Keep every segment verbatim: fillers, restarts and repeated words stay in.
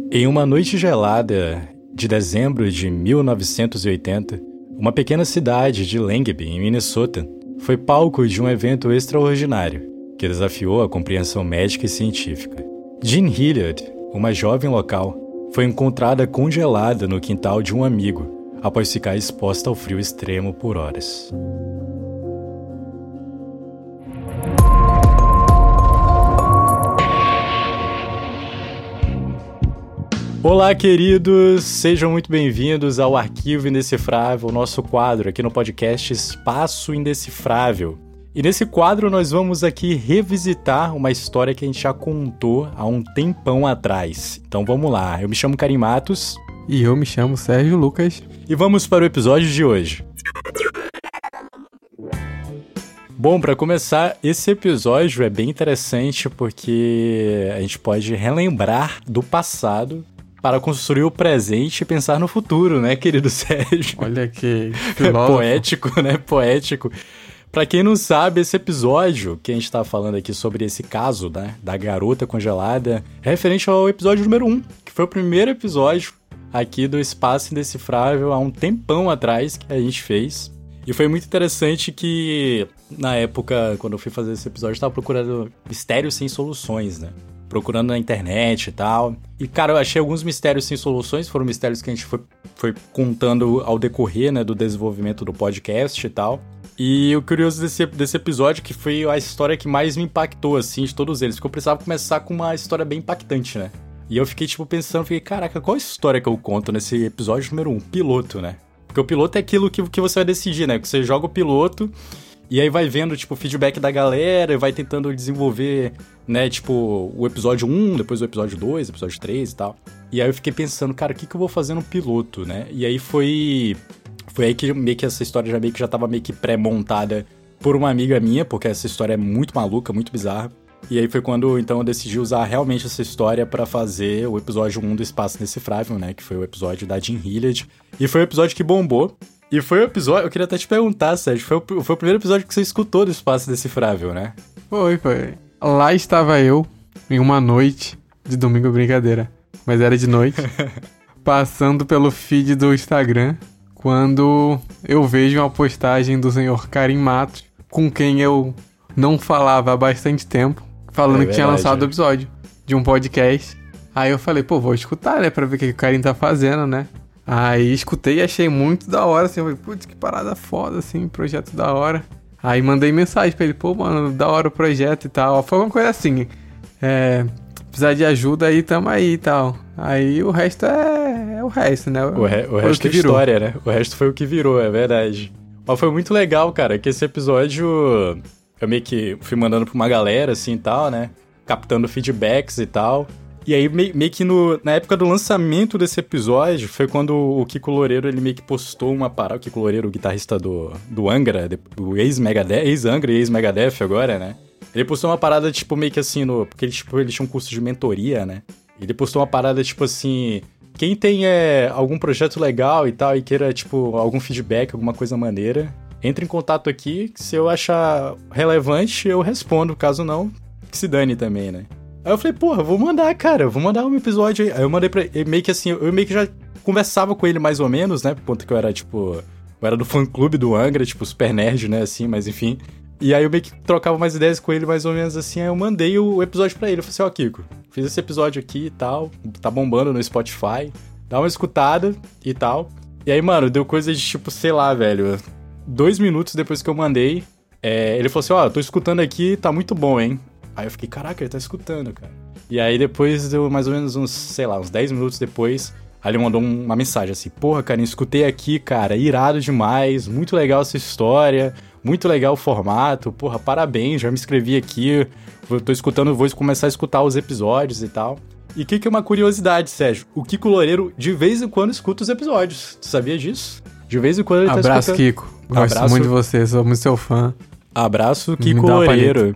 Em uma noite gelada de dezembro de mil novecentos e oitenta, uma pequena cidade de Langby, em Minnesota, foi palco de um evento extraordinário que desafiou a compreensão médica e científica. Jean Hilliard, uma jovem local, foi encontrada congelada no quintal de um amigo após ficar exposta ao frio extremo por horas. Olá, queridos! Sejam muito bem-vindos ao Arquivo Indecifrável, nosso quadro aqui no podcast Espaço Indecifrável. E nesse quadro nós vamos aqui revisitar uma história que a gente já contou há um tempão atrás. Então vamos lá, eu me chamo Karim Matos. E eu me chamo Sérgio Lucas. E vamos para o episódio de hoje. Bom, para começar, esse episódio é bem interessante porque a gente pode relembrar do passado para construir o presente e pensar no futuro, né, querido Sérgio? Olha que filósofo. Poético, né? Poético. Pra quem não sabe, esse episódio que a gente tá falando aqui sobre esse caso, né, da garota congelada, é referente ao episódio número um, que foi o primeiro episódio aqui do Espaço Indecifrável há um tempão atrás que a gente fez. E foi muito interessante que, na época, quando eu fui fazer esse episódio, eu tava procurando mistérios sem soluções, né? Procurando na internet e tal. E, cara, eu achei alguns mistérios sem soluções, foram mistérios que a gente foi, foi contando ao decorrer, né, do desenvolvimento do podcast e tal. E o curioso desse, desse episódio que foi a história que mais me impactou, assim, de todos eles, porque eu precisava começar com uma história bem impactante, né? E eu fiquei, tipo, pensando, fiquei, caraca, qual a história que eu conto nesse episódio número um? Piloto, né? Porque o piloto é aquilo que, que você vai decidir, né? Que você joga o piloto e aí vai vendo, tipo, o feedback da galera e vai tentando desenvolver, né, tipo, o episódio um, depois o episódio dois, episódio três e tal. E aí eu fiquei pensando, cara, o que que eu vou fazer no piloto, né? E aí foi... Foi aí que meio que essa história já meio que já tava meio que pré-montada por uma amiga minha, porque essa história é muito maluca, muito bizarra. E aí foi quando, então, eu decidi usar realmente essa história pra fazer o episódio um do Espaço Indecifrável, né? Que foi o episódio da Jean Hilliard. E foi o episódio que bombou. E foi o episódio... Eu queria até te perguntar, Sérgio. Foi o, foi o primeiro episódio que você escutou do Espaço Indecifrável, né? Foi, foi. Lá estava eu, em uma noite de domingo, brincadeira, mas era de noite, passando pelo feed do Instagram, quando eu vejo uma postagem do senhor Karim Matos, com quem eu não falava há bastante tempo, falando é que tinha lançado o episódio de um podcast. Aí eu falei, pô, vou escutar, né, pra ver o que o Karim tá fazendo, né? Aí escutei e achei muito da hora, assim, eu falei, putz, que parada foda, assim, projeto da hora. Aí mandei mensagem pra ele, pô, mano, da hora o projeto e tal. Foi uma coisa assim, é, precisar de ajuda aí, tamo aí e tal. Aí o resto é, é o resto, né? O, re, o resto é história, né? O resto foi o que virou, é verdade. Mas foi muito legal, cara, que esse episódio eu meio que fui mandando pra uma galera, assim, e tal, né? Captando feedbacks e tal. E aí, meio, meio que no, na época do lançamento desse episódio, foi quando o Kiko Loureiro, ele meio que postou uma parada. O Kiko Loureiro, o guitarrista do, do Angra, do ex-Megadeth, ex-Angra e ex-Megadeth agora, né? Ele postou uma parada, tipo, meio que assim, no, porque ele, tipo, ele tinha um curso de mentoria, né? Ele postou uma parada, tipo assim, quem tem é, algum projeto legal e tal, e queira, tipo, algum feedback, alguma coisa maneira, entre em contato aqui, que se eu achar relevante, eu respondo, caso não, que se dane também, né? Aí eu falei, porra, vou mandar, cara, eu vou mandar um episódio aí. Aí eu mandei pra ele, meio que assim, eu meio que já conversava com ele mais ou menos, né? Por conta que eu era, tipo, eu era do fã-clube do Angra, tipo, super nerd, né, assim, mas enfim. E aí eu meio que trocava mais ideias com ele mais ou menos assim, aí eu mandei o episódio pra ele. Eu falei assim, ó, Kiko, fiz esse episódio aqui e tal, tá bombando no Spotify, dá uma escutada e tal. E aí, mano, deu coisa de tipo, sei lá, velho, dois minutos depois que eu mandei, é, ele falou assim, ó, tô escutando aqui, tá muito bom, hein? Aí eu fiquei, caraca, ele tá escutando, cara. E aí depois, deu mais ou menos uns, sei lá, uns dez minutos depois, aí ele mandou uma mensagem assim, porra, cara, escutei aqui, cara, irado demais, muito legal essa história, muito legal o formato, porra, parabéns, já me inscrevi aqui, eu tô escutando, vou começar a escutar os episódios e tal. E o que que é uma curiosidade, Sérgio? O Kiko Loureiro, de vez em quando, escuta os episódios. Tu sabia disso? De vez em quando ele Abraço, tá escutando. Kiko. Gosto Abraço, muito de você, sou muito seu fã. Abraço, Kiko Loureiro.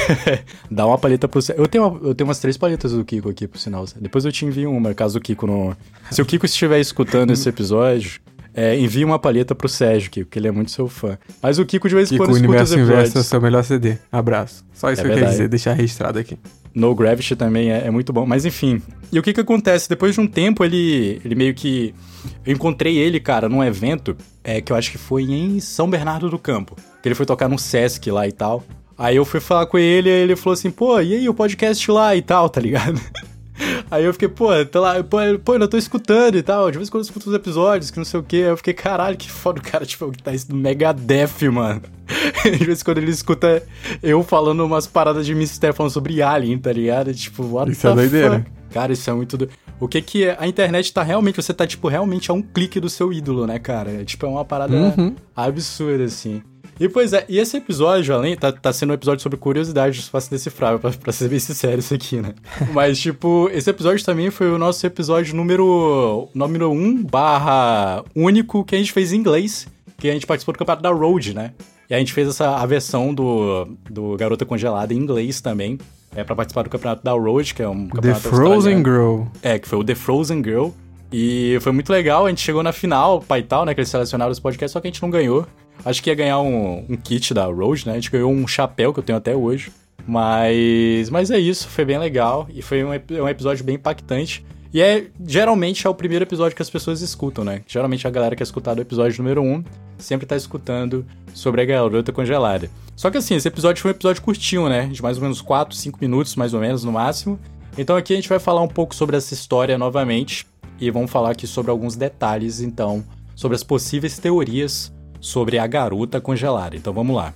Dá uma paleta pro... Eu tenho, uma, eu tenho umas três paletas do Kiko aqui, por sinal. Depois eu te envio uma, caso o Kiko não... Se o Kiko estiver escutando esse episódio... É, envie uma palheta pro Sérgio, Kiko, que ele é muito seu fã. Mas o Kiko de vez em Kiko, quando escuta os Universo Inverso é o episódios. seu melhor C D. Abraço. Só isso É que eu verdade. queria dizer, deixar registrado aqui. No Gravity também é, é muito bom, mas enfim. E o que que acontece? Depois de um tempo, ele, ele meio que... Eu encontrei ele, cara, num evento é, que eu acho que foi em São Bernardo do Campo. Que ele foi tocar num Sesc lá e tal. Aí eu fui falar com ele e ele falou assim, pô, e aí o podcast lá e tal, tá ligado? Aí eu fiquei, pô, tá lá, pô, pô, eu tô escutando e tal, de vez em quando eu escuto os episódios, que não sei o quê. Aí eu fiquei, caralho, que foda o cara, tipo, que tá isso do Megadeth, mano. De vez em quando ele escuta eu falando umas paradas de mistério, falando sobre Alien, tá ligado? Tipo, what Isso é doideira. fuck? Cara, isso é muito... Do... O que que é? A internet tá realmente... Você tá, tipo, realmente a um clique do seu ídolo, né, cara? É, tipo, é uma parada Uhum. absurda, assim. E, pois é, e esse episódio, além... Tá, tá sendo um episódio sobre curiosidades fácil decifrável, pra, pra ser bem sincero isso aqui, né? Mas, tipo, esse episódio também foi o nosso episódio número... Número um barra único que a gente fez em inglês. Que a gente participou do campeonato da Road, né? E a gente fez essa, a versão do, do Garota Congelada em inglês também. É pra participar do campeonato da Road, que é um The campeonato Frozen australiano. Girl. É, que foi o The Frozen Girl. E foi muito legal, a gente chegou na final, pai e tal, né? Que eles selecionaram os podcasts, só que a gente não ganhou. Acho que ia ganhar um, um kit da Road, né? A gente ganhou um chapéu que eu tenho até hoje. Mas, mas é isso, foi bem legal. E foi um, ep- um episódio bem impactante. E é, geralmente é o primeiro episódio que as pessoas escutam, né? Geralmente a galera que é escutada o episódio número um sempre tá escutando sobre a Garota Congelada. Só que assim, esse episódio foi um episódio curtinho, né? De mais ou menos quatro, cinco minutos, mais ou menos, no máximo. Então aqui a gente vai falar um pouco sobre essa história novamente. E vamos falar aqui sobre alguns detalhes, então, sobre as possíveis teorias sobre a Garota Congelada. Então vamos lá.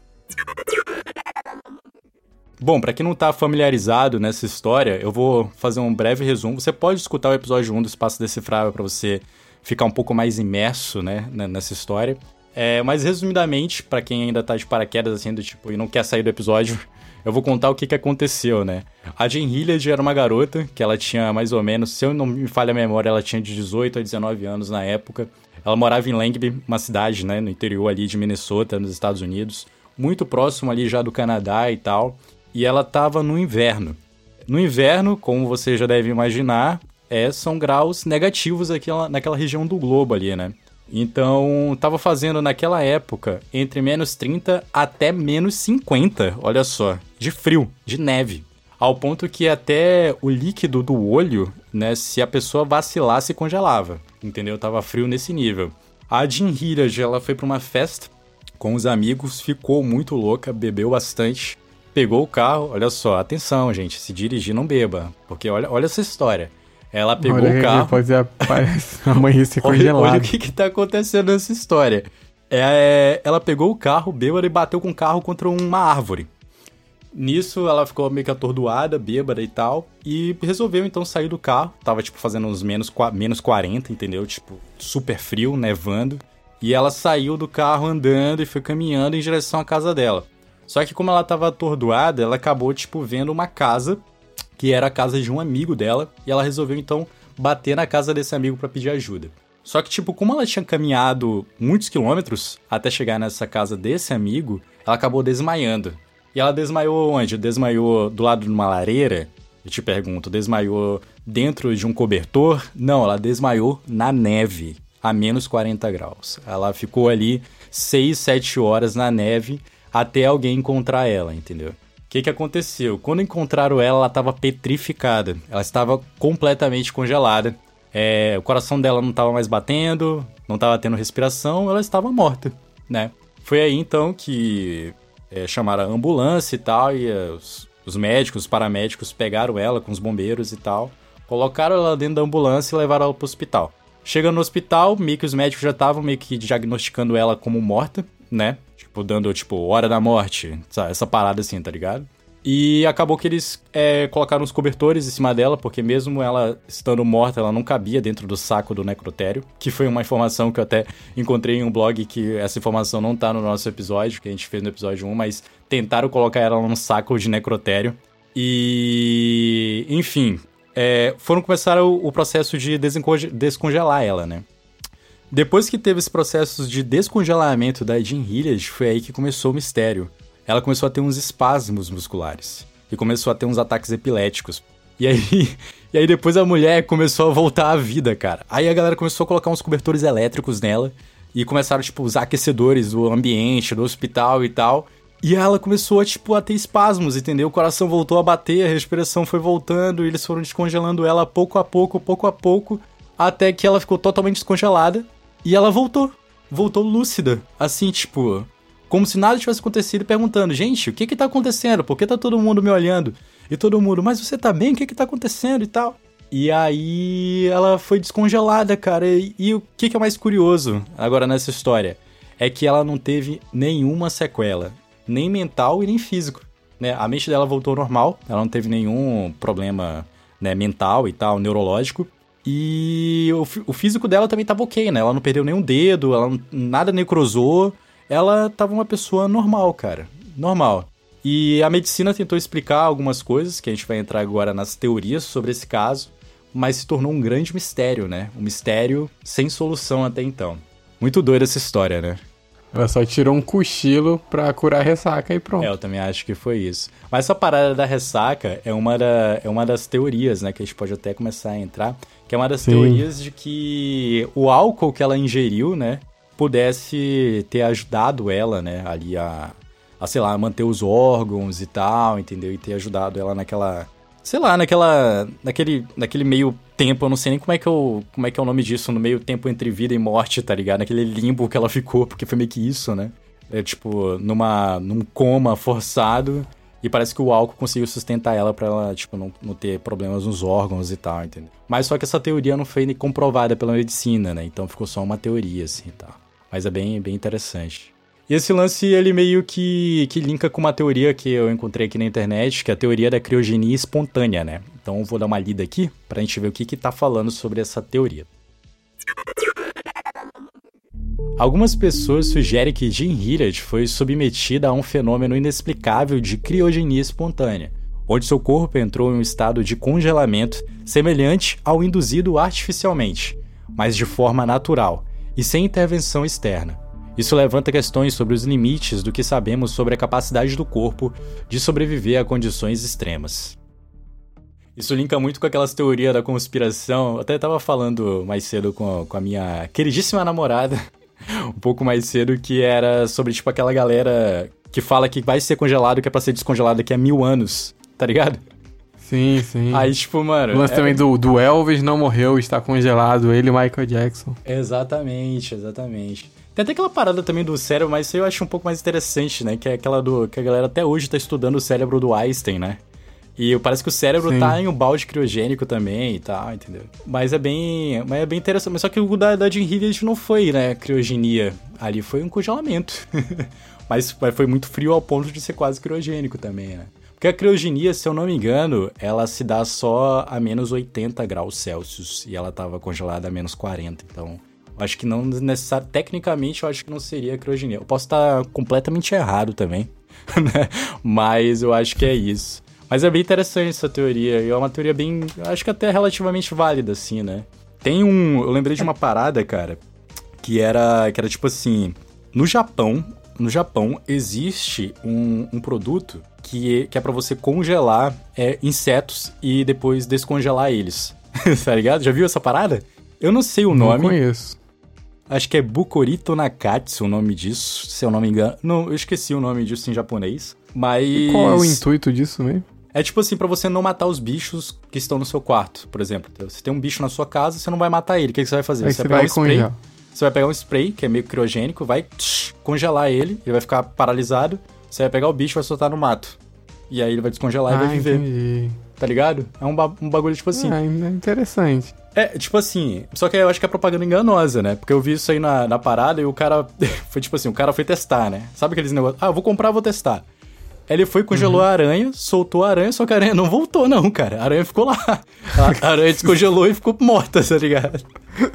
Bom, pra quem não tá familiarizado nessa história, eu vou fazer um breve resumo. Você pode escutar o episódio um do Espaço Decifrável pra você ficar um pouco mais imerso, né, nessa história. É, mas resumidamente, pra quem ainda tá de paraquedas assim, do tipo, e não quer sair do episódio, eu vou contar o que que aconteceu, né? A Jen Hilliard era uma garota que ela tinha mais ou menos, se eu não me falha a memória, ela tinha de dezoito a dezenove anos na época. Ela morava em Langby, uma cidade, né, no interior ali de Minnesota, nos Estados Unidos, muito próximo ali já do Canadá e tal. E ela tava no inverno. No inverno, como você já deve imaginar, é, são graus negativos aqui naquela região do globo ali, né? Então, tava fazendo naquela época entre menos trinta até menos cinquenta, olha só, de frio, de neve. Ao ponto que até o líquido do olho, né, se a pessoa vacilasse, congelava, entendeu? Tava frio nesse nível. A Jen Hilliard, ela foi pra uma festa com os amigos, ficou muito louca, bebeu bastante, pegou o carro, olha só, atenção, gente, se dirigir não beba, porque olha, olha essa história. Ela pegou Olha, o carro... Pode ser amanhecer olha, congelado. olha o que que tá acontecendo nessa história. É, ela pegou o carro, bêbada, e bateu com o carro contra uma árvore. Nisso, ela ficou meio que atordoada, bêbada e tal, e resolveu então sair do carro. Tava, tipo, fazendo uns menos, menos quarenta, entendeu? Tipo, super frio, nevando. E ela saiu do carro andando e foi caminhando em direção à casa dela. Só que como ela tava atordoada, ela acabou, tipo, vendo uma casa, que era a casa de um amigo dela, e ela resolveu, então, bater na casa desse amigo pra pedir ajuda. Só que, tipo, como ela tinha caminhado muitos quilômetros até chegar nessa casa desse amigo, ela acabou desmaiando. E ela desmaiou onde? Desmaiou do lado de uma lareira? Eu te pergunto, desmaiou dentro de um cobertor? Não, ela desmaiou na neve, a menos quarenta graus. Ela ficou ali seis, sete horas na neve até alguém encontrar ela, entendeu? O que que aconteceu? Quando encontraram ela, ela estava petrificada. Ela estava completamente congelada. É, o coração dela não estava mais batendo, não estava tendo respiração, ela estava morta, né? Foi aí, então, que é, chamaram a ambulância e tal, e é, os, os médicos, os paramédicos pegaram ela com os bombeiros e tal, colocaram ela dentro da ambulância e levaram ela pro hospital. Chegando no hospital, meio que os médicos já estavam meio que diagnosticando ela como morta, né? Tipo, dando, tipo, hora da morte, sabe? Essa parada assim, tá ligado? E acabou que eles é, colocaram os cobertores em cima dela, porque mesmo ela estando morta, ela não cabia dentro do saco do necrotério, que foi uma informação que eu até encontrei em um blog, que essa informação não tá no nosso episódio, que a gente fez no episódio um, mas tentaram colocar ela num saco de necrotério. E, enfim, é, foram começar o, o processo de desconge- descongelar ela, né? Depois que teve esse processo de descongelamento da Jen Hilliard, foi aí que começou o mistério. Ela começou a ter uns espasmos musculares e começou a ter uns ataques epiléticos. E aí, e aí depois a mulher começou a voltar à vida, cara. Aí a galera começou a colocar uns cobertores elétricos nela e começaram, tipo, usar aquecedores do ambiente, do hospital e tal. E ela começou a, tipo, a ter espasmos, entendeu? O coração voltou a bater, a respiração foi voltando e eles foram descongelando ela pouco a pouco, pouco a pouco, até que ela ficou totalmente descongelada e ela voltou. Voltou lúcida, assim, tipo, como se nada tivesse acontecido, perguntando, gente, o que que tá acontecendo? Por que tá todo mundo me olhando? E todo mundo, mas você tá bem? O que que tá acontecendo e tal? E aí ela foi descongelada, cara. E, e o que que é mais curioso agora nessa história? É que ela não teve nenhuma sequela, nem mental e nem físico, né? A mente dela voltou ao normal, ela não teve nenhum problema, né, mental e tal, neurológico. E o, o físico dela também tava ok, né? Ela não perdeu nenhum dedo, ela não, nada necrosou. Ela tava uma pessoa normal, cara. Normal. E a medicina tentou explicar algumas coisas, que a gente vai entrar agora nas teorias sobre esse caso, mas se tornou um grande mistério, né? Um mistério sem solução até então. Muito doida essa história, né? Ela só tirou um cochilo pra curar a ressaca e pronto. É, eu também acho que foi isso. Mas essa parada da ressaca é uma, da, é uma das teorias, né? Que a gente pode até começar a entrar. Que é uma das Sim. teorias de que o álcool que ela ingeriu, né? Pudesse ter ajudado ela, né? Ali a, a, sei lá, manter os órgãos e tal, entendeu? E ter ajudado ela naquela... Sei lá, naquela... Naquele, naquele meio tempo, eu não sei nem como é, que eu, como é que é o nome disso, no meio tempo entre vida e morte, tá ligado? Naquele limbo que ela ficou, porque foi meio que isso, né? É tipo, numa, num coma forçado, e parece que o álcool conseguiu sustentar ela pra ela, tipo, não, não ter problemas nos órgãos e tal, entendeu? Mas só que essa teoria não foi comprovada pela medicina, né? Então ficou só uma teoria, assim, e tal. Mas é bem, bem interessante. E esse lance, ele meio que, que linka com uma teoria que eu encontrei aqui na internet, que é a teoria da criogenia espontânea, né? Então vou dar uma lida aqui pra gente ver o que que tá falando sobre essa teoria. Algumas pessoas sugerem que Jean Hirat foi submetida a um fenômeno inexplicável de criogenia espontânea, onde seu corpo entrou em um estado de congelamento semelhante ao induzido artificialmente, mas de forma natural e sem intervenção externa. Isso levanta questões sobre os limites do que sabemos sobre a capacidade do corpo de sobreviver a condições extremas. Isso linka muito com aquelas teorias da conspiração. Eu até estava falando mais cedo com, com a minha queridíssima namorada, um pouco mais cedo, que era sobre, tipo, aquela galera que fala que vai ser congelado, que é pra ser descongelado daqui a mil anos, tá ligado? Sim, sim. Aí, tipo, mano... O lance é... também do, do Elvis não morreu, está congelado, ele e Michael Jackson. Exatamente, exatamente. Tem até aquela parada também do cérebro, mas isso eu acho um pouco mais interessante, né? Que é aquela do... que a galera até hoje tá estudando o cérebro do Einstein, né? E parece que o cérebro Sim. tá em um balde criogênico também e tal, entendeu? Mas é bem, mas é bem interessante. Mas só que o da, da Jean Hirat não foi, né, criogenia. Ali foi um congelamento. mas, mas foi muito frio ao ponto de ser quase criogênico também, né? Porque a criogenia, se eu não me engano, ela se dá só a menos oitenta graus Celsius. E ela tava congelada a menos quarenta, então... Acho que não necessariamente... Tecnicamente, eu acho que não seria criogenia. Eu posso estar completamente errado também, né? Mas eu acho que é isso. Mas é bem interessante essa teoria. E é uma teoria bem... Acho que até relativamente válida, assim, né? Tem um... Eu lembrei de uma parada, cara, que era, que era tipo assim... No Japão, no Japão existe um, um produto que, que é pra você congelar é, insetos e depois descongelar eles. Tá ligado? Já viu essa parada? Eu não sei o nome. Não conheço. Acho que é Bukorito Nakatsu o nome disso, se eu não me engano. Não, eu esqueci o nome disso em japonês. Mas... E qual é o intuito disso mesmo? É tipo assim, pra você não matar os bichos que estão no seu quarto, por exemplo. Você tem um bicho na sua casa, você não vai matar ele. O que, que você vai fazer? Aí você, você vai pegar vai um spray. congelar. Você vai pegar um spray, que é meio criogênico, vai tsh, congelar ele, ele vai ficar paralisado. Você vai pegar o bicho e vai soltar no mato. E aí ele vai descongelar ah, e vai viver. Entendi. Tá ligado? É um, ba- um bagulho tipo assim. Ah, é interessante. É, tipo assim, só que eu acho que é propaganda enganosa, né? Porque eu vi isso aí na, na parada e o cara... foi tipo assim, o cara foi testar, né? Sabe aqueles negócios? Ah, eu vou comprar, vou testar. Ele foi, congelou uhum. a aranha, soltou a aranha, só que a aranha não voltou, não, cara. A aranha ficou lá. A aranha descongelou e ficou morta, tá ligado?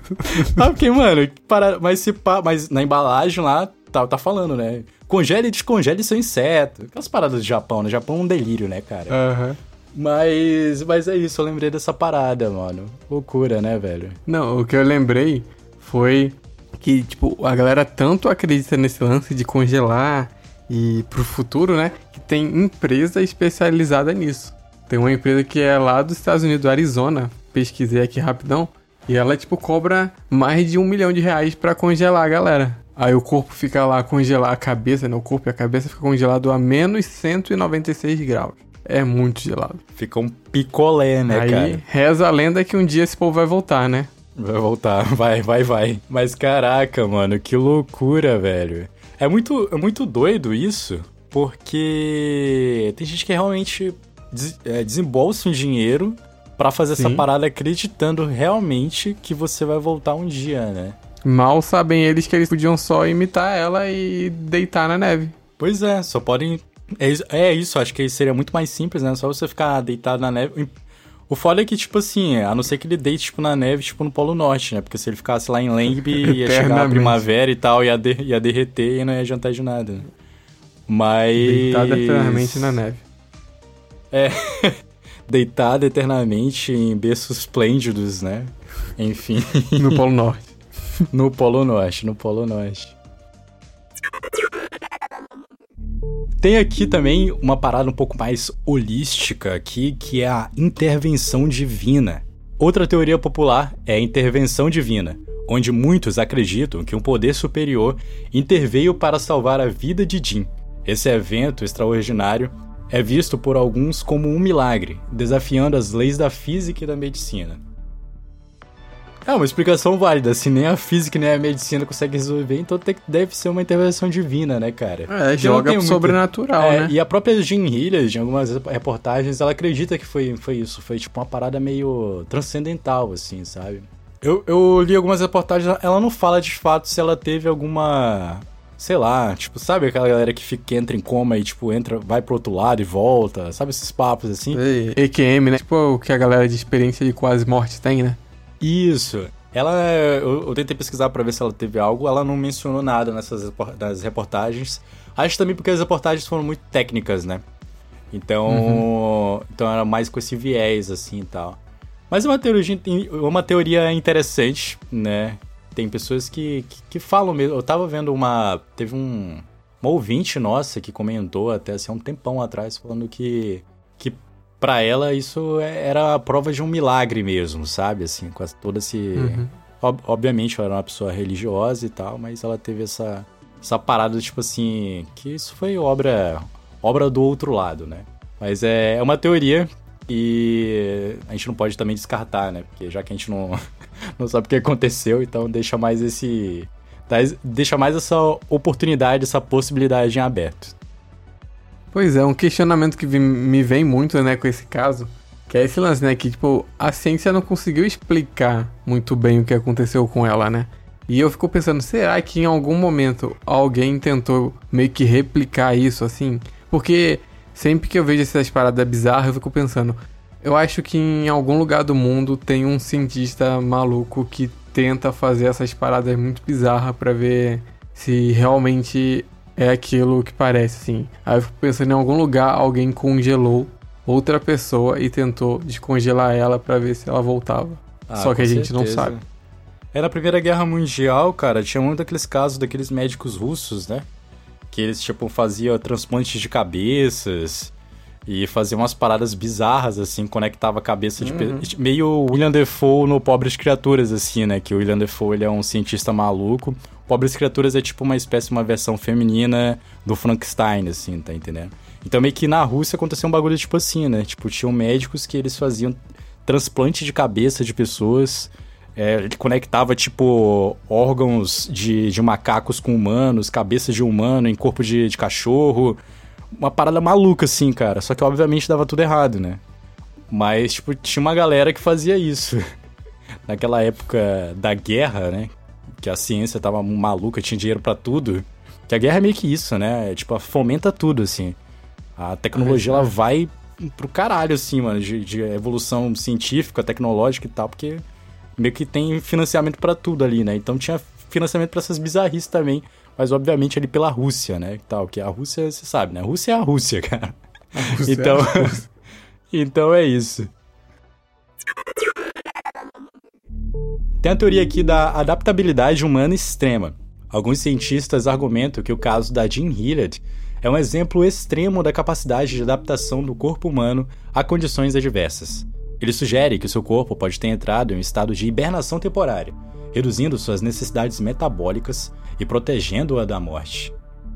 Ah, porque, mano, para... mas, se pa... mas na embalagem lá, tá, tá falando, né? Congele e descongele seu inseto. Aquelas paradas do Japão, né? Japão é um delírio, né, cara? Aham. Uhum. Mas, mas é isso, eu lembrei dessa parada, mano. Loucura, né, velho? Não, o que eu lembrei foi que, tipo, a galera tanto acredita nesse lance de congelar e pro futuro, né? Que tem empresa especializada nisso. Tem uma empresa que é lá dos Estados Unidos, do Arizona, pesquisei aqui rapidão, e ela, tipo, cobra mais de um milhão de reais pra congelar a galera. Aí o corpo fica lá congelar a cabeça, né? O corpo e a cabeça fica congelado a menos cento e noventa e seis graus. É muito gelado. Fica um picolé, né, Aí, cara? Aí reza a lenda que um dia esse povo vai voltar, né? Vai voltar, vai, vai, vai. Mas caraca, mano, que loucura, velho. É muito, é muito doido isso, porque tem gente que realmente des, é, desembolsa um dinheiro pra fazer Sim. essa parada acreditando realmente que você vai voltar um dia, né? Mal sabem eles que eles podiam só imitar ela e deitar na neve. Pois é, só podem... É, é isso, acho que seria muito mais simples, né? Só você ficar deitado na neve... O foda é que, tipo assim, a não ser que ele deite, tipo, na neve, tipo, no Polo Norte, né? Porque se ele ficasse lá em Langby, ia chegar a primavera e tal, ia, de, ia derreter e não ia adiantar de nada. Mas... Deitado eternamente na neve. É, deitado eternamente em berços esplêndidos, né? Enfim. No Polo Norte. No Polo Norte, no Polo Norte. Tem aqui também uma parada um pouco mais holística aqui, que é a intervenção divina. Outra teoria popular é a intervenção divina, onde muitos acreditam que um poder superior interveio para salvar a vida de Jin. Esse evento extraordinário é visto por alguns como um milagre, desafiando as leis da física e da medicina. É uma explicação válida, se nem a física nem a medicina consegue resolver, então tem, deve ser uma intervenção divina, né, cara? É, joga pro sobrenatural, é, né? E a própria Jean Hilliard, em algumas reportagens, ela acredita que foi, foi isso, foi tipo uma parada meio transcendental, assim, sabe? Eu, eu li algumas reportagens, ela não fala de fato se ela teve alguma... Sei lá, tipo, sabe aquela galera que, fica, que entra em coma e, tipo, entra, vai pro outro lado e volta, sabe esses papos, assim? E Q M, né? Tipo o que a galera de experiência de quase morte tem, né? Isso. Ela, eu, eu tentei pesquisar pra ver se ela teve algo, ela não mencionou nada nessas das reportagens. Acho também porque as reportagens foram muito técnicas, né? Então, uhum. então era mais com esse viés, assim, e tal. Mas é uma teoria, uma teoria interessante, né? Tem pessoas que, que, que falam mesmo. Eu tava vendo uma... Teve um, uma ouvinte nossa que comentou até assim, há um tempão atrás, falando que... que pra ela, isso era a prova de um milagre mesmo, sabe? Assim, com todo esse... Uhum. Ob- obviamente, ela era uma pessoa religiosa e tal, mas ela teve essa, essa parada, tipo assim... Que isso foi obra, obra do outro lado, né? Mas é, é uma teoria e a gente não pode também descartar, né? Porque já que a gente não, não sabe o que aconteceu, então deixa mais esse... Deixa mais essa oportunidade, essa possibilidade em aberto. Pois é, um questionamento que me vem muito, né, com esse caso, que é esse lance, né, que, tipo, a ciência não conseguiu explicar muito bem o que aconteceu com ela, né? E eu fico pensando, será que em algum momento alguém tentou meio que replicar isso, assim? Porque sempre que eu vejo essas paradas bizarras, eu fico pensando, eu acho que em algum lugar do mundo tem um cientista maluco que tenta fazer essas paradas muito bizarras pra ver se realmente... é aquilo que parece, assim. Aí eu fico pensando em algum lugar, alguém congelou outra pessoa e tentou descongelar ela pra ver se ela voltava. Ah, Só que a gente certeza. não sabe. É, na Primeira Guerra Mundial, cara, tinha muito daqueles casos daqueles médicos russos, né? Que eles, tipo, faziam transplantes de cabeças e faziam umas paradas bizarras, assim, conectava a cabeça de... Uhum. Pe... Meio William Dafoe no Pobres Criaturas, assim, né? Que o William Dafoe, ele é um cientista maluco. Pobres Criaturas é tipo uma espécie, uma versão feminina do Frankenstein, assim, tá entendendo? Então meio que na Rússia aconteceu um bagulho tipo assim, né? Tipo, tinham médicos que eles faziam transplante de cabeça de pessoas, é, ele conectava, tipo, órgãos de, de macacos com humanos, cabeça de humano em corpo de, de cachorro, uma parada maluca, assim, cara. Só que obviamente dava tudo errado, né? Mas, tipo, tinha uma galera que fazia isso. Naquela época da guerra, né? Que a ciência tava maluca, tinha dinheiro pra tudo. Que a guerra é meio que isso, né? Tipo, fomenta tudo, assim. A tecnologia, ela vai pro caralho, assim, mano. De, de evolução científica, tecnológica e tal. Porque meio que tem financiamento pra tudo ali, né? Então tinha financiamento pra essas bizarrices também. Mas, obviamente, ali pela Rússia, né? E tal, que a Rússia, você sabe, né? A Rússia é a Rússia, cara. A Rússia então, é a Rússia. Então é isso. Tem a teoria aqui da adaptabilidade humana extrema. Alguns cientistas argumentam que o caso da Jean Hilliard é um exemplo extremo da capacidade de adaptação do corpo humano a condições adversas. Ele sugere que o seu corpo pode ter entrado em um estado de hibernação temporária, reduzindo suas necessidades metabólicas e protegendo-a da morte.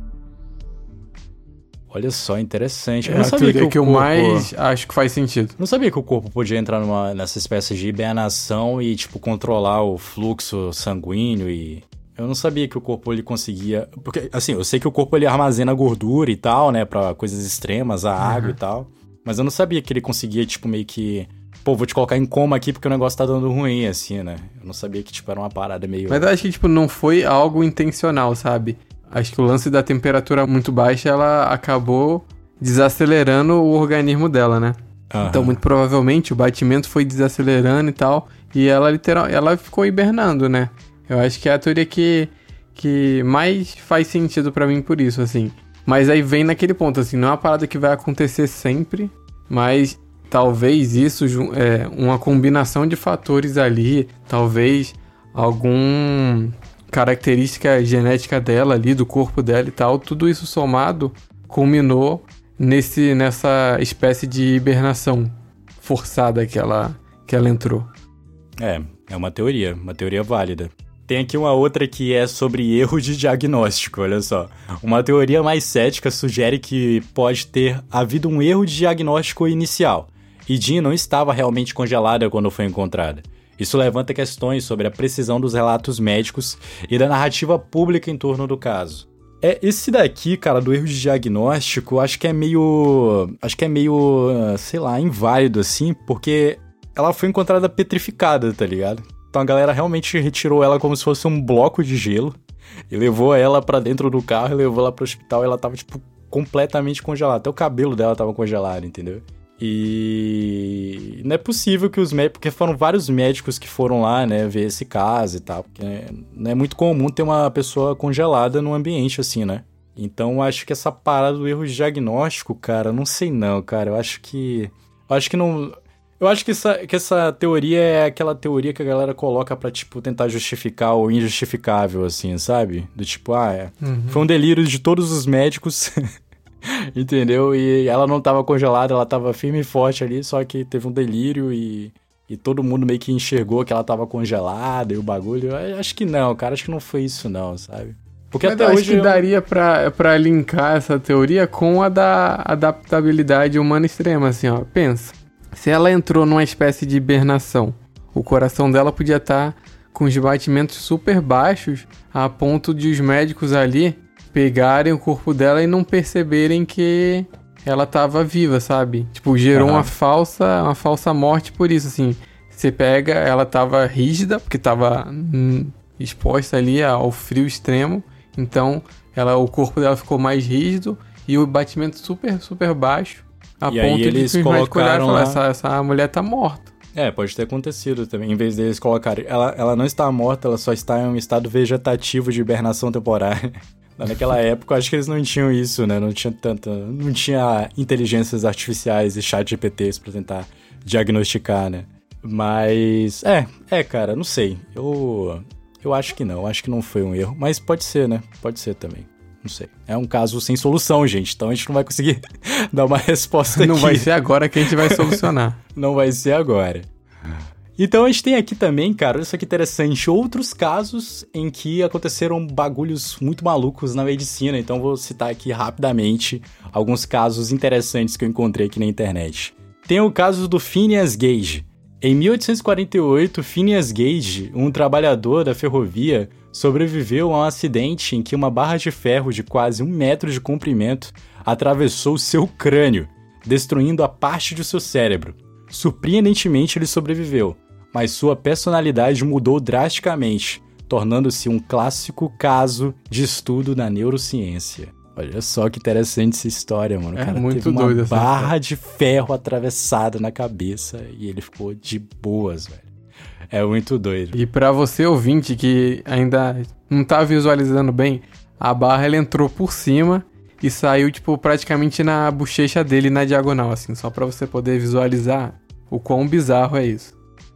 Olha só, interessante. Eu É não a sabia teoria que, o que eu corpo... mais acho que faz sentido. Não sabia que o corpo podia entrar numa, nessa espécie de hibernação e, tipo, controlar o fluxo sanguíneo e... Eu não sabia que o corpo, ele conseguia... Porque, assim, eu sei que o corpo, ele armazena gordura e tal, né, pra coisas extremas, a água Uhum. e tal. Mas eu não sabia que ele conseguia, tipo, meio que... Pô, vou te colocar em coma aqui porque o negócio tá dando ruim, assim, né? Eu não sabia que, tipo, era uma parada meio... Mas eu acho que, tipo, não foi algo intencional, sabe? Acho que o lance da temperatura muito baixa, ela acabou desacelerando o organismo dela, né? Aham. Então, muito provavelmente, o batimento foi desacelerando e tal, e ela, literal, ela ficou hibernando, né? Eu acho que é a teoria que, que mais faz sentido pra mim por isso, assim. Mas aí vem naquele ponto, assim, não é uma parada que vai acontecer sempre, mas talvez isso, é, uma combinação de fatores ali, talvez algum característica genética dela ali, do corpo dela e tal, tudo isso somado culminou nesse, nessa espécie de hibernação forçada que ela, que ela entrou. É, é uma teoria, uma teoria válida. Tem aqui uma outra que é sobre erro de diagnóstico, olha só. Uma teoria mais cética sugere que pode ter havido um erro de diagnóstico inicial, e Jean não estava realmente congelada quando foi encontrada. Isso levanta questões sobre a precisão dos relatos médicos e da narrativa pública em torno do caso. É, esse daqui, cara, do erro de diagnóstico, acho que é meio... Acho que é meio, sei lá, inválido, assim, porque ela foi encontrada petrificada, tá ligado? Então a galera realmente retirou ela como se fosse um bloco de gelo e levou ela pra dentro do carro e levou ela pro hospital e ela tava, tipo, completamente congelada. Até o cabelo dela tava congelado, entendeu? E não é possível que os médicos... Porque foram vários médicos que foram lá, né, ver esse caso e tal. Porque não é muito comum ter uma pessoa congelada num ambiente assim, né? Então eu acho que essa parada do erro de diagnóstico, cara, não sei não, cara. Eu acho que... Eu acho que não... Eu acho que essa, que essa teoria é aquela teoria que a galera coloca pra, tipo, tentar justificar o injustificável, assim, sabe? Do tipo, ah, é... Uhum. Foi um delírio de todos os médicos... Entendeu? E ela não tava congelada, ela tava firme e forte ali, só que teve um delírio e, e todo mundo meio que enxergou que ela tava congelada e o bagulho. Eu acho que não, cara, acho que não foi isso não, sabe? Porque Mas até eu hoje... acho que eu... daria pra, pra linkar essa teoria com a da adaptabilidade humana extrema, assim, ó. Pensa, se ela entrou numa espécie de hibernação, o coração dela podia estar com os batimentos super baixos a ponto de os médicos ali... pegarem o corpo dela e não perceberem que ela tava viva, sabe? Tipo, gerou uhum. uma falsa uma falsa morte por isso, assim. Você pega, ela tava rígida, porque tava hum, exposta ali ao frio extremo. Então, ela, o corpo dela ficou mais rígido e o batimento super, super baixo. A e ponto aí eles de colocaram falar, lá... essa, essa mulher tá morta. É, pode ter acontecido também. Em vez deles colocarem... Ela, ela não está morta, ela só está em um estado vegetativo de hibernação temporária. Naquela época, eu acho que eles não tinham isso, né? Não tinha tanta... Não tinha inteligências artificiais e chat G P Ts pra tentar diagnosticar, né? Mas... É, é, cara, não sei. Eu... Eu acho que não. Eu acho que não foi um erro. Mas pode ser, né? Pode ser também. Não sei. É um caso sem solução, gente. Então a gente não vai conseguir dar uma resposta aqui. Não vai ser agora que a gente vai solucionar. Não vai ser agora. Então a gente tem aqui também, cara, olha só que interessante, outros casos em que aconteceram bagulhos muito malucos na medicina. Então vou citar aqui rapidamente alguns casos interessantes que eu encontrei aqui na internet. Tem o caso do Phineas Gage. Em mil oitocentos e quarenta e oito, Phineas Gage, um trabalhador da ferrovia, sobreviveu a um acidente em que uma barra de ferro de quase um metro de comprimento atravessou seu crânio, destruindo a parte do seu cérebro. Surpreendentemente, ele sobreviveu, mas sua personalidade mudou drasticamente, tornando-se um clássico caso de estudo na neurociência. Olha só que interessante essa história, mano. O é cara muito teve uma doido essa barra história. de ferro atravessada na cabeça e ele ficou de boas, velho. É muito doido. E pra você, ouvinte, que ainda não tá visualizando bem, a barra ela entrou por cima e saiu, tipo, praticamente na bochecha dele, na diagonal, assim, só pra você poder visualizar o quão bizarro é isso.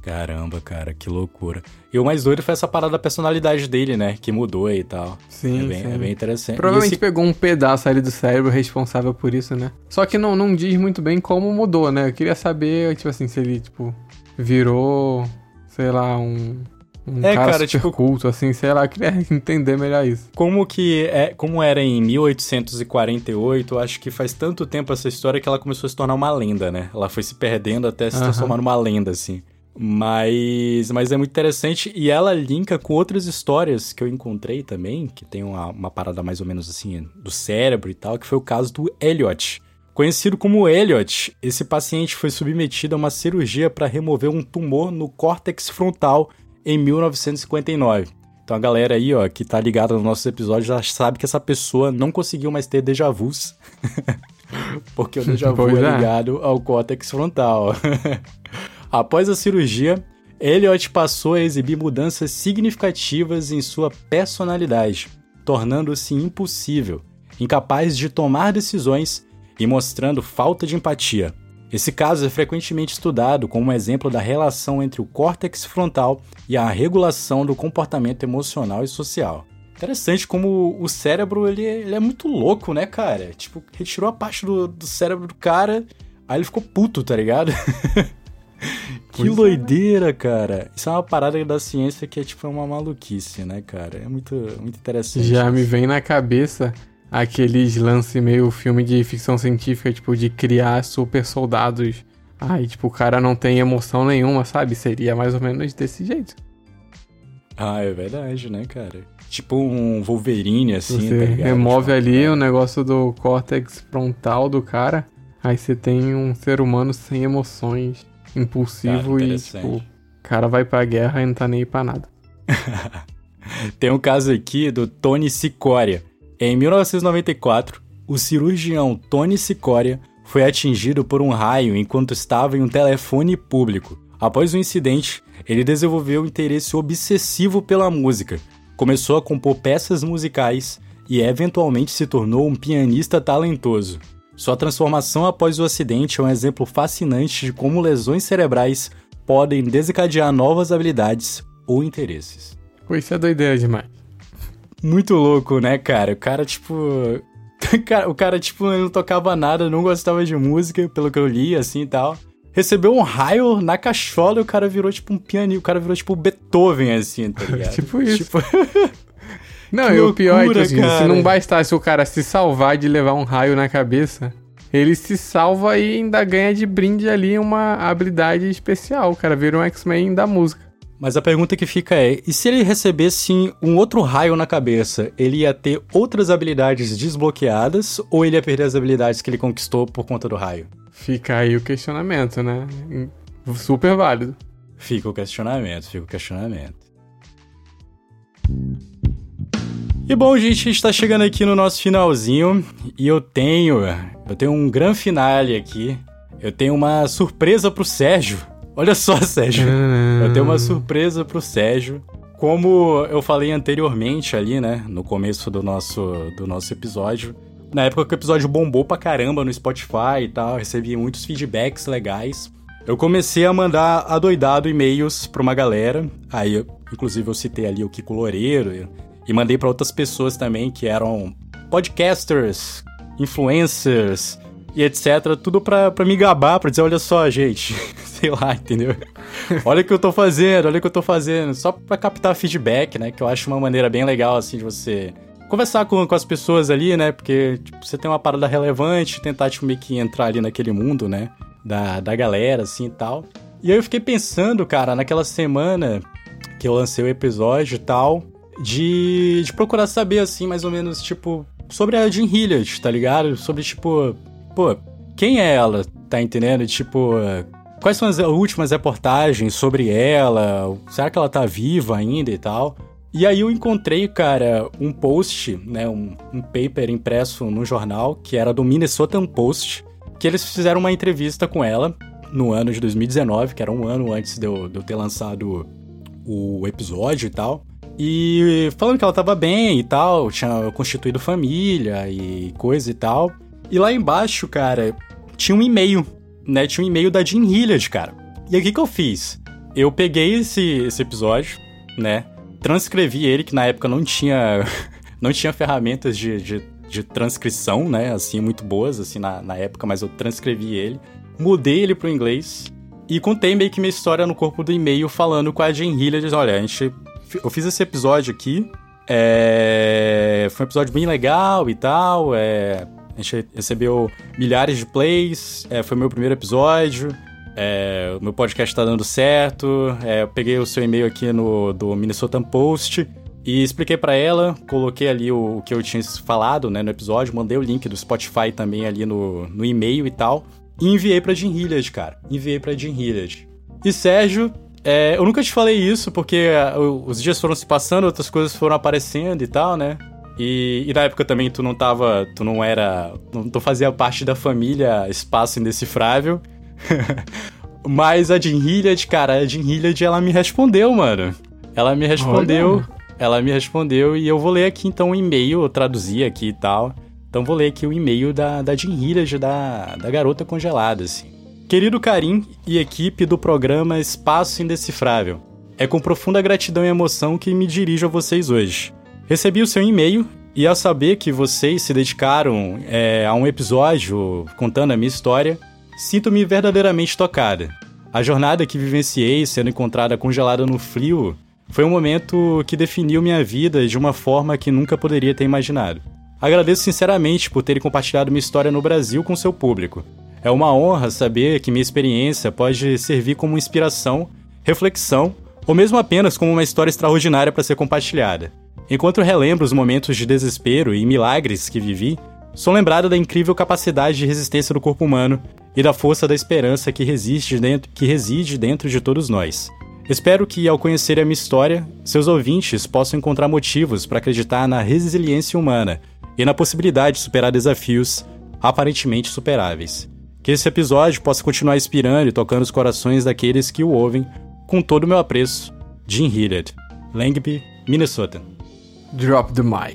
Caramba, cara, que loucura. E o mais doido foi essa parada da personalidade dele, né? Que mudou e tal. Sim, é bem, sim. É bem interessante. Provavelmente esse... pegou um pedaço ali do cérebro responsável por isso, né? Só que não, não diz muito bem como mudou, né? Eu queria saber, tipo assim, se ele, tipo, virou, sei lá, um... Um é, cara, cara, super tipo, culto, assim, sei lá, eu queria entender melhor isso. Como que é, como era em mil oitocentos e quarenta e oito, acho que faz tanto tempo essa história que ela começou a se tornar uma lenda, né? Ela foi se perdendo até se transformar numa lenda, assim. Mas, mas é muito interessante e ela linka com outras histórias que eu encontrei também, que tem uma, uma parada mais ou menos assim do cérebro e tal, que foi o caso do Elliot. Conhecido como Elliot, esse paciente foi submetido a uma cirurgia para remover um tumor no córtex frontal em mil novecentos e cinquenta e nove. Então a galera aí, ó, que tá ligada nos nossos episódios já sabe que essa pessoa não conseguiu mais ter déjà vus. Porque o déjà vu é ligado ao córtex frontal. Após a cirurgia, Elliot passou a exibir mudanças significativas em sua personalidade, tornando-se impossível, incapaz de tomar decisões e mostrando falta de empatia. Esse caso é frequentemente estudado como um exemplo da relação entre o córtex frontal e a regulação do comportamento emocional e social. Interessante como o cérebro, ele, ele é muito louco, né, cara? Tipo, retirou a parte do, do cérebro do cara, aí ele ficou puto, tá ligado? Que pois doideira, é, cara. Isso é uma parada da ciência que é tipo uma maluquice, né, cara? É muito, muito interessante. Já isso. Me vem na cabeça aqueles lance meio filme de ficção científica, tipo, de criar super soldados. Ai, tipo, o cara não tem emoção nenhuma, sabe? Seria mais ou menos desse jeito. Ah, é verdade, né, cara? Tipo um Wolverine, assim, você tá ligado? remove tipo, ali é. o negócio do córtex frontal do cara, aí você tem um ser humano sem emoções, impulsivo cara, e, tipo, o cara vai pra guerra e não tá nem aí pra nada. Tem um caso aqui do Tony Cicoria. Em mil novecentos e noventa e quatro, o cirurgião Tony Cicoria foi atingido por um raio enquanto estava em um telefone público. Após o incidente, ele desenvolveu um interesse obsessivo pela música, começou a compor peças musicais e eventualmente se tornou um pianista talentoso. Sua transformação após o acidente é um exemplo fascinante de como lesões cerebrais podem desencadear novas habilidades ou interesses. Pô, isso é doideira demais. Muito louco, né, cara? O cara, tipo... o cara, tipo, não tocava nada, não gostava de música, pelo que eu li, assim, e tal. Recebeu um raio na cachola e o cara virou, tipo, um pianista. O cara virou, tipo, Beethoven, assim, tá ligado? Tipo isso. Tipo... Não, que e loucura, o pior é que, assim, cara. Se não bastasse o cara se salvar de levar um raio na cabeça, ele se salva e ainda ganha de brinde ali uma habilidade especial. O cara vira um X-Men da música. Mas a pergunta que fica é, e se ele recebesse um outro raio na cabeça, ele ia ter outras habilidades desbloqueadas ou ele ia perder as habilidades que ele conquistou por conta do raio? Fica aí o questionamento, né? Super válido. Fica o questionamento, fica o questionamento. E bom, gente, a gente tá chegando aqui no nosso finalzinho e eu tenho, eu tenho um grande finale aqui. Eu tenho uma surpresa pro Sérgio. Olha só, Sérgio, eu tenho uma surpresa pro Sérgio. Como eu falei anteriormente ali, né, no começo do nosso, do nosso episódio, na época que o episódio bombou pra caramba no Spotify e tal, recebi muitos feedbacks legais, eu comecei a mandar adoidado e-mails pra uma galera, aí, inclusive, eu citei ali o Kiko Loureiro, e mandei pra outras pessoas também que eram podcasters, influencers e etcétera, tudo pra, pra me gabar, pra dizer, olha só, gente, sei lá, entendeu? Olha o que eu tô fazendo, olha o que eu tô fazendo, só pra captar feedback, né, que eu acho uma maneira bem legal, assim, de você conversar com, com as pessoas ali, né, porque tipo, você tem uma parada relevante, tentar, tipo, meio que entrar ali naquele mundo, né, da, da galera, assim, e tal. E aí eu fiquei pensando, cara, naquela semana que eu lancei o episódio e tal, de, de procurar saber, assim, mais ou menos, tipo, sobre a Jean Hilliard, tá ligado? Sobre, tipo... Pô, quem é ela, tá entendendo? Tipo, quais são as últimas reportagens sobre ela? Será que ela tá viva ainda e tal? E aí eu encontrei, cara, um post, né, um, um paper impresso no jornal, que era do Minnesota Post, que eles fizeram uma entrevista com ela no ano de dois mil e dezenove, que era um ano antes de eu, de eu ter lançado o episódio e tal. E falando que ela tava bem e tal, tinha constituído família e coisa e tal. E lá embaixo, cara, tinha um e-mail, né? Tinha um e-mail da Jean Hilliard, cara. E aí o que que eu fiz? eu peguei esse, esse episódio, né? Transcrevi ele, que na época não tinha, não tinha ferramentas de, de, de transcrição, né? Assim, muito boas, assim, na, na época, mas eu transcrevi ele. Mudei ele pro inglês e contei meio que minha história no corpo do e-mail, falando com a Jen Hilliard. Olha, a gente, eu fiz esse episódio aqui, é, foi um episódio bem legal e tal, é, a gente recebeu milhares de plays, é, foi meu primeiro episódio, é, o meu podcast tá dando certo, é, eu peguei o seu e-mail aqui no, do Minnesota Post e expliquei pra ela, coloquei ali o, o que eu tinha falado, né, no episódio, mandei o link do Spotify também ali no, no e-mail e tal, e enviei pra Jen Hilliard, cara, enviei pra Jen Hilliard. E Sérgio, é, eu nunca te falei isso, porque uh, os dias foram se passando, outras coisas foram aparecendo e tal, né? E, e na época também tu não tava, tu não era, não, tu fazia parte da família Espaço Indecifrável. Mas a Jen Hilliard, cara, a Jen Hilliard, ela me respondeu, mano. Ela me respondeu, Olha. ela me respondeu e eu vou ler aqui então o e-mail, eu traduzi aqui e tal. Então vou ler aqui o e-mail da, da Jen Hilliard, da, da Garota Congelada, assim. Querido Karim e equipe do programa Espaço Indecifrável, é com profunda gratidão e emoção que me dirijo a vocês hoje. Recebi o seu e-mail e ao saber que vocês se dedicaram é, a um episódio contando a minha história, sinto-me verdadeiramente tocada. A jornada que vivenciei sendo encontrada congelada no frio foi um momento que definiu minha vida de uma forma que nunca poderia ter imaginado. Agradeço sinceramente por terem compartilhado minha história no Brasil com seu público. É uma honra saber que minha experiência pode servir como inspiração, reflexão ou mesmo apenas como uma história extraordinária para ser compartilhada. Enquanto relembro os momentos de desespero e milagres que vivi, sou lembrada da incrível capacidade de resistência do corpo humano e da força da esperança que reside dentro, que reside dentro de todos nós. Espero que, ao conhecer a minha história, seus ouvintes possam encontrar motivos para acreditar na resiliência humana e na possibilidade de superar desafios aparentemente superáveis. Que esse episódio possa continuar inspirando e tocando os corações daqueles que o ouvem com todo o meu apreço. Jen Hilliard, Langby, Minnesota. Drop the mic.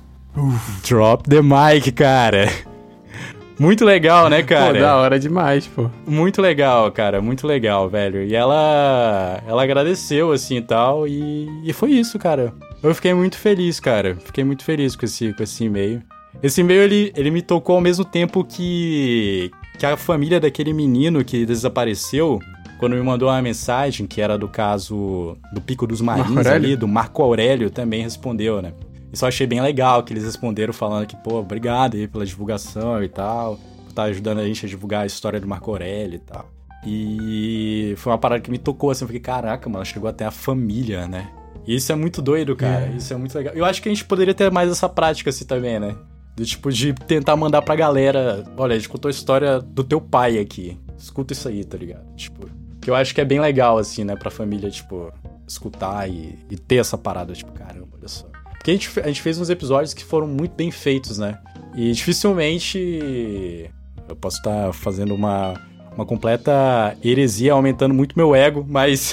Uf. Drop the mic, cara. Muito legal, né, cara? Pô, da hora demais, pô. Muito legal, cara. Muito legal, velho. E ela ela agradeceu, assim, e tal. E, e foi isso, cara. Eu fiquei muito feliz, cara. Fiquei muito feliz com esse, com esse e-mail. Esse e-mail, ele, ele me tocou ao mesmo tempo que... que a família daquele menino que desapareceu, quando me mandou uma mensagem, que era do caso do Pico dos Marins ali, do Marco Aurélio, também respondeu, né? Isso eu achei bem legal, que eles responderam falando que, pô, obrigado aí pela divulgação e tal, por estar ajudando a gente a divulgar a história do Marco Aurélio e tal. E foi uma parada que me tocou, assim, eu fiquei, caraca, mano, chegou até a família, né? E isso é muito doido, cara, é. Isso é muito legal. Eu acho que a gente poderia ter mais essa prática, assim, também, né? Do tipo, de tentar mandar pra galera, olha, a gente contou a história do teu pai aqui, escuta isso aí, tá ligado? Tipo, que eu acho que é bem legal, assim, né, pra família, tipo, escutar e, e ter essa parada, tipo, caramba, olha só. Porque a gente, a gente fez uns episódios que foram muito bem feitos, né? E dificilmente eu posso estar fazendo uma, uma completa heresia, aumentando muito meu ego, mas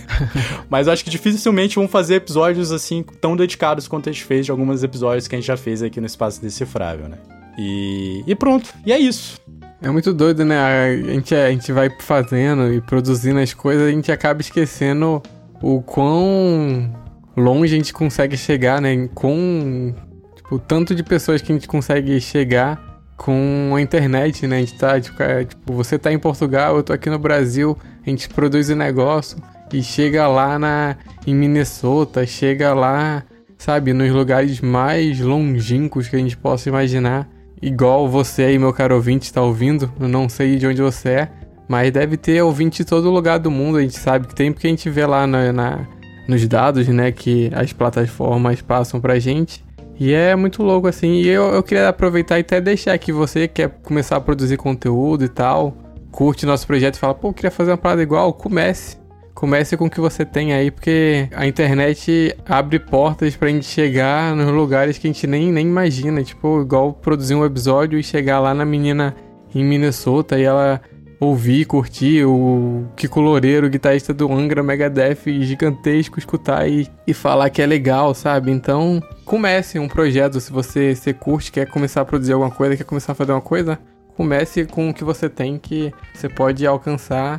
mas eu acho que dificilmente vão fazer episódios assim tão dedicados quanto a gente fez de alguns episódios que a gente já fez aqui no Espaço Indecifrável, né? E, e pronto, e é isso. É muito doido, né? A gente, a gente vai fazendo e produzindo as coisas, a gente acaba esquecendo o quão longe a gente consegue chegar, né? Com tipo, o tanto de pessoas que a gente consegue chegar com a internet, né? A gente tá, tipo, é, tipo, você tá em Portugal, eu tô aqui no Brasil, a gente produz o negócio e chega lá na, em Minnesota, chega lá, sabe, nos lugares mais longínquos que a gente possa imaginar. Igual você aí, meu caro ouvinte, está ouvindo, eu não sei de onde você é, mas deve ter ouvinte de todo lugar do mundo, a gente sabe que tem, porque a gente vê lá na, na, nos dados, né, que as plataformas passam pra gente. E é muito louco, assim, e eu, eu queria aproveitar e até deixar que você quer começar a produzir conteúdo e tal, curte nosso projeto e fala, pô, eu queria fazer uma parada igual, comece. Comece com o que você tem aí, porque a internet abre portas pra gente chegar nos lugares que a gente nem, nem imagina. Tipo, igual produzir um episódio e chegar lá na menina em Minnesota e ela ouvir, curtir o Kiko Loureiro, guitarrista do Angra Megadeth, gigantesco, escutar e, e falar que é legal, sabe? Então, comece um projeto. Se você, você curte, quer começar a produzir alguma coisa, quer começar a fazer uma coisa, comece com o que você tem, que você pode alcançar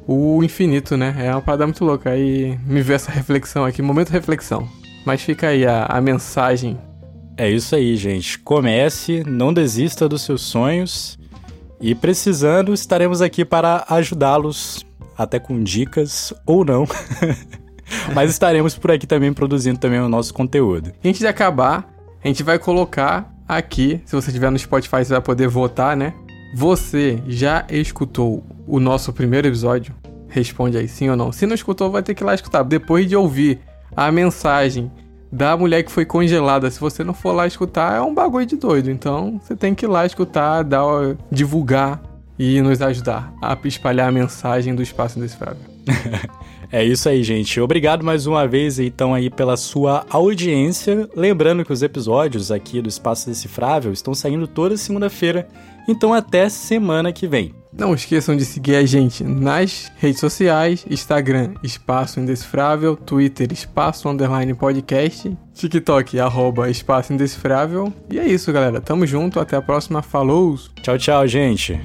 o infinito, né? É uma parada muito louca. Aí me veio essa reflexão aqui, momento reflexão. Mas fica aí a, a mensagem. É isso aí, gente. Comece, não desista dos seus sonhos. E precisando, estaremos aqui para ajudá-los, até com dicas ou não. Mas estaremos por aqui também produzindo também o nosso conteúdo. Antes de acabar, a gente vai colocar aqui, se você estiver no Spotify, você vai poder votar, né? Você já escutou o nosso primeiro episódio? Responde aí, sim ou não. Se não escutou, vai ter que ir lá escutar. Depois de ouvir a mensagem da mulher que foi congelada, se você não for lá escutar, é um bagulho de doido. Então, você tem que ir lá escutar, dar, divulgar e nos ajudar a espalhar a mensagem do Espaço Indecifrável. É isso aí, gente. Obrigado mais uma vez, então, aí pela sua audiência. Lembrando que os episódios aqui do Espaço Indecifrável estão saindo toda segunda-feira. Então, até semana que vem. Não esqueçam de seguir a gente nas redes sociais, Instagram, Espaço Indecifrável, Twitter, Espaço Underline Podcast, TikTok, arroba Espaço Indecifrável. E é isso, galera. Tamo junto. Até a próxima. Falou! Tchau, tchau, gente.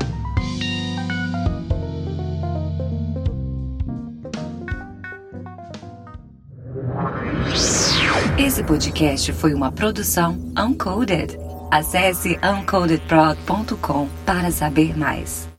Esse podcast foi uma produção Uncoded. Acesse uncoded prod ponto com para saber mais.